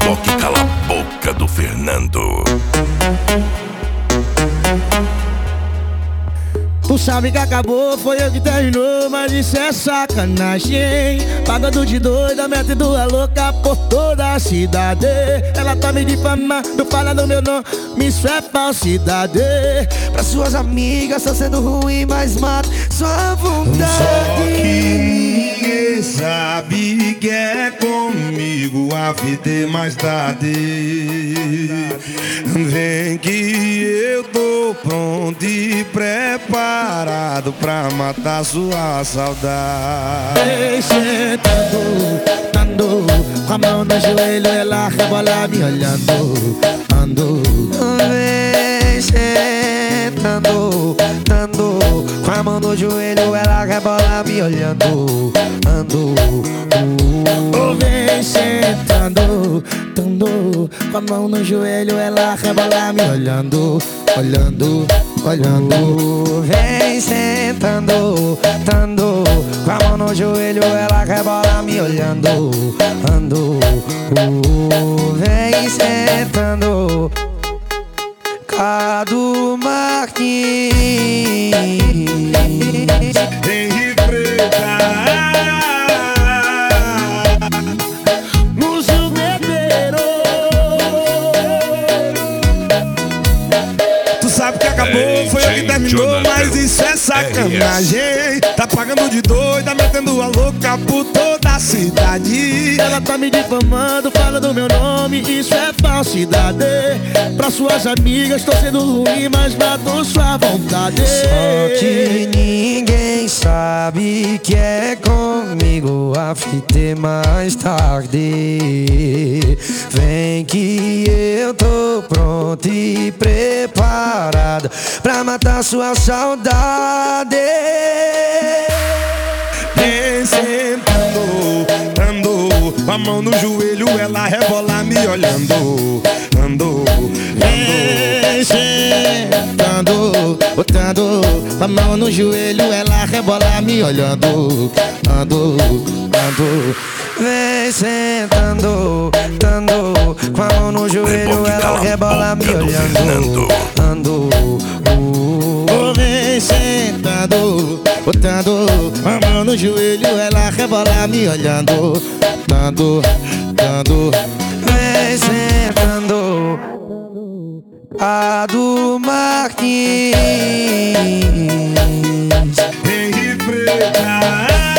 só que cala a boca do Fernando. Tu sabe que acabou, foi eu que terminou, mas isso é sacanagem. Pagando de doida, metendo a louca por toda a cidade. Ela tá me difamando, falando meu nome, isso é falsidade. Pra suas amigas tá sendo ruim, mas mata sua vontade. Só que ninguém sabe que é comigo a vida mais tarde. Vem que eu tô pronto e preparado pra matar sua saudade. Vem sentando, dando, com a mão no joelho, ela rebola me olhando, ando. Vem sentando, dando, com a mão no joelho, ela rebola me olhando, ando. Vem sentando, dando, com a mão no joelho, ela rebola me olhando, olhando, olhando. Vem sentando, dando, com a mão no joelho, ela rebola me olhando, ando. Vem sentando, Cadu Martins. Henri Preta. Tu sabe que acabou, foi eu que terminou, mas isso é sacanagem. Tá pagando de doida, metendo a louca por toda a cidade. Ela tá me difamando, falando meu nome, isso é falsidade. Pra suas amigas tô sendo ruim, mas matou sua vontade. Só que ninguém sabe que é comigo a fita é mais tarde. Vem que eu tô pronto e preparado pra matar sua saudade. Vem sentando, ando, com a mão no joelho, ela rebola me olhando, ando. Vem sentando, botando a mão no joelho, ela rebola me olhando, ando, ando. Vem sentando, dando, com a mão no joelho, ela rebola me olhando, ando. Vem sentando, botando a mão no joelho, ela rebola me olhando, dando, dando. Vem sentando, Cadu Martins. Henri Preta.